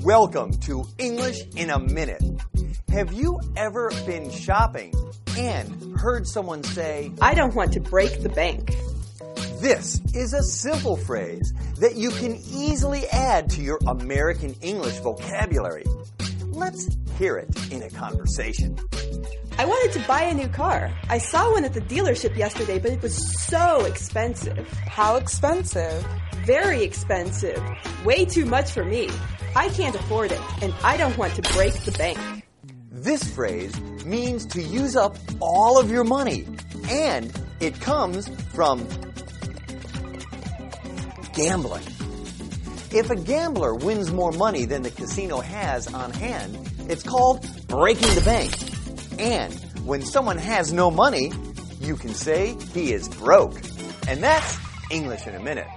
Welcome to English in a Minute. Have you ever been shopping and heard someone say, I don't want to break the bank? This is a simple phrase that you can easily add to your American English vocabulary. Let's hear it in a conversation. I wanted to buy a new car. I saw one at the dealership yesterday, but it was so expensive. How expensive? Very expensive. Way too much for me. I can't afford it, and I don't want to break the bank. This phrase means to use up all of your money, and it comes from gambling. If a gambler wins more money than the casino has on hand, it's called breaking the bank. And when someone has no money, you can say he is broke. And that's English in a Minute.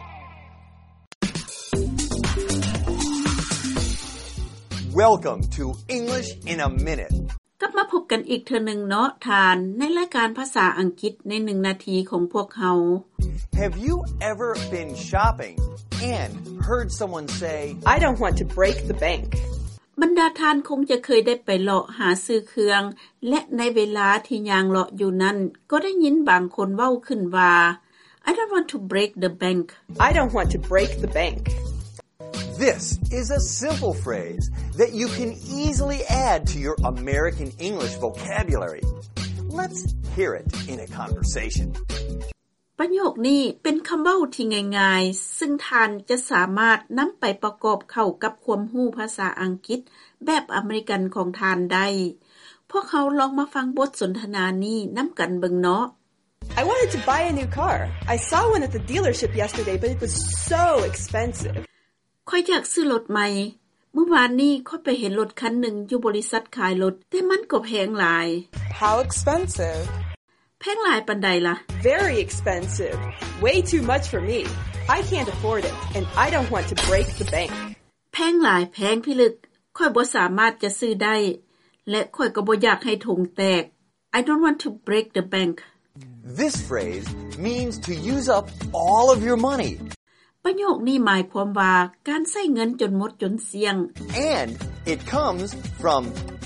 Welcome to English in a Minute. กลับมาพบกันอีกเทื่อนึงเนาะทานในรายการภาษาอังกฤษใน1นาทีของพวกเฮา Have you ever been shopping and heard someone say, I don't want to break the bank? บรรดาทานคงจะเคยได้ไปเลาะหาซื้อเครื่องและในเวลาที่ย่างเลาะอยู่นั้นก็ได้ยินบางคนเว้าขึ้นว่า I don't want to break the bank. I don't want to break the bank. This is a simple phrase that you can easily add to your American English vocabulary. Let's hear it in a conversation. ประโยคนี้เป็นคำเว้าที่ง่ายๆซึ่งท่านจะสามารถนำไปประกอบเข้ากับความรู้ภาษาอังกฤษแบบอเมริกันของท่านได้พวกเขาลองมาฟังบทสนทนานี้นำกันเบิ่งเนาะ I wanted to buy a new car. I saw one at the dealership yesterday, but it was so expensive. ข้อยอยากซื้อรถใหม่เมื่อวานนี้ข้อยไปเห็นรถคันหนึ่งอยู่บริษัทขายรถแต่มันก็แพงหลาย How expensive? แพงหลายปานใดล่ะ Very expensive. Way too much for me. I can't afford it, and I don't want to break the bank. แพงหลายแพงพิลึกข้อยบ่สามารถจะซื้อได้และข้อยก็บ่อยากให้ถุงแตก I don't want to break the bank. This phrase means to use up all of your money. ประโยคนี้หมายความว่าการใช้เงินจนหมดจนเสี่ยง And it comes from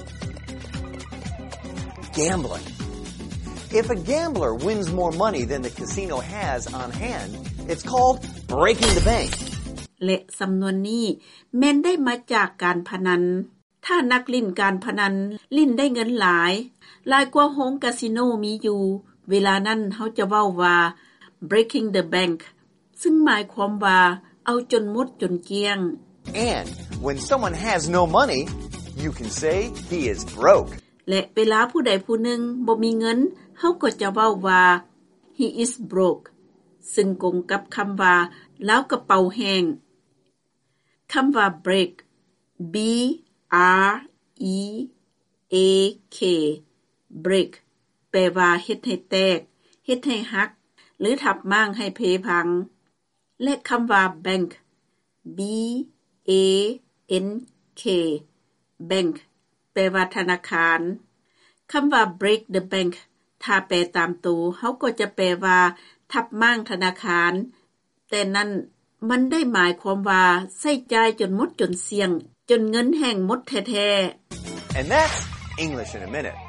gambling. If a gambler wins more money than the casino has on hand, it's called breaking the bank. และสำนวนนี้แม่นได้มาจากการพนันถ้านักลิ้นการพนันลิ้นได้เงินหลายกว่าโฮงคาสิโนมีอยู่เวลานั้นเฮาจะเว้าว่า breaking the bank ซึ่งหมายความว่าเอาจนหมดจนเกลี้ยง And when someone has no money, you can say he is broke. และเวลาผู้ใดผู้หนึ่งบ่มีเงินเฮาก็จะเว้าว่า he is broke ซึ่งกงกับคำว่าแล้วกระเป๋าแห้งคำว่า break b r e a k break แปลว่าเฮ็ดให้แตกเฮ็ดให้หักหรือทับม้างให้เพพังและคำว่า bank b a n k bank แปลว่าธนาคารคำว่า break the bank ถ้าแปลตามตัวเฮาก็จะแปลว่าทับม้างธนาคารแต่นั้นมันได้หมายความว่าใช้จ่ายจนหมดจนเสี่ยงจนเงินแห้งหมดแท้ๆ And that's English in a Minute.